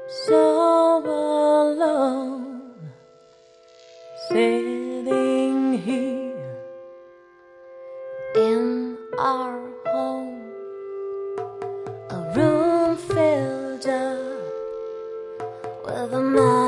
So alone, sitting here in our home, a room filled up with a